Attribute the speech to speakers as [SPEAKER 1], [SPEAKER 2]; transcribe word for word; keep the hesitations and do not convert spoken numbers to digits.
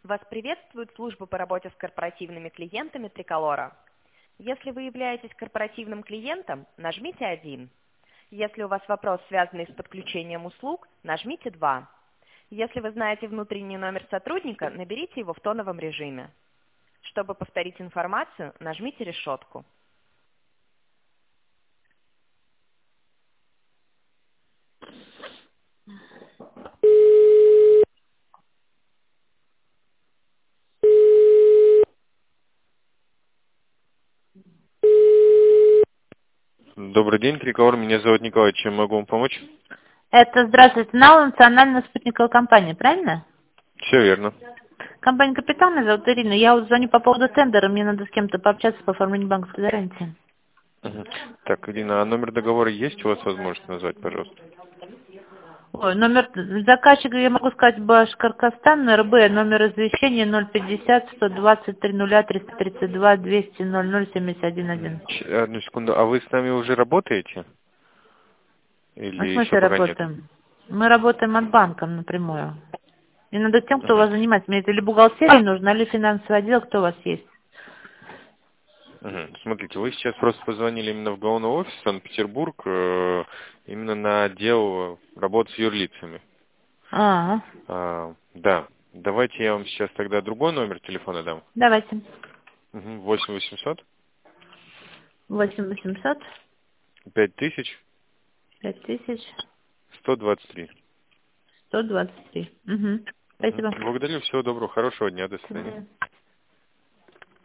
[SPEAKER 1] Вас приветствует служба по работе с корпоративными клиентами Триколора. Если вы являетесь корпоративным клиентом, нажмите один. Если у вас вопрос, связанный с подключением услуг, нажмите два. Если вы знаете внутренний номер сотрудника, наберите его в тоновом режиме. Чтобы повторить информацию, нажмите решетку.
[SPEAKER 2] Добрый день, Триколор. Меня зовут Николай. Чем могу вам помочь?
[SPEAKER 3] Это, здравствуйте, НАУ, национальная спутниковая компания, правильно?
[SPEAKER 2] Все верно.
[SPEAKER 3] Компания «Капитан», меня зовут Ирина. Я вот звоню по поводу тендера, мне надо с кем-то пообщаться по оформлению банковской гарантии.
[SPEAKER 2] Мгм. Так, Ирина, а номер договора есть у вас возможность назвать, пожалуйста?
[SPEAKER 3] Ой, номер заказчика, я могу сказать, Башкортостан, эр бэ, номер извещения ноль пятьдесят сто двадцать три нуля триста тридцать два двести ноль ноль семьдесят один один.
[SPEAKER 2] Ч- Одну секунду. А вы с нами уже работаете?
[SPEAKER 3] А в
[SPEAKER 2] Или еще
[SPEAKER 3] смысле
[SPEAKER 2] пока нет?
[SPEAKER 3] работаем? Мы работаем от банка напрямую. И надо тем, кто у
[SPEAKER 2] Мгм.
[SPEAKER 3] вас занимается. Мне это или бухгалтерия нужна, или финансовый отдел, кто у вас есть.
[SPEAKER 2] Мгм. Смотрите, вы сейчас просто позвонили именно в главный офис Санкт-Петербург, э, именно на отдел работы с юрлицами.
[SPEAKER 3] А,
[SPEAKER 2] А, да. Давайте я вам сейчас тогда другой номер телефона дам.
[SPEAKER 3] давайте.
[SPEAKER 2] Мгм. восемь восемьсот
[SPEAKER 3] восемь восемьсот
[SPEAKER 2] пять тысяч
[SPEAKER 3] пять тысяч
[SPEAKER 2] сто двадцать три.
[SPEAKER 3] сто двадцать три. Угу.
[SPEAKER 2] Мгм.
[SPEAKER 3] Спасибо.
[SPEAKER 2] Благодарю, всего доброго, хорошего дня, до
[SPEAKER 3] До
[SPEAKER 2] свидания.
[SPEAKER 3] свидания.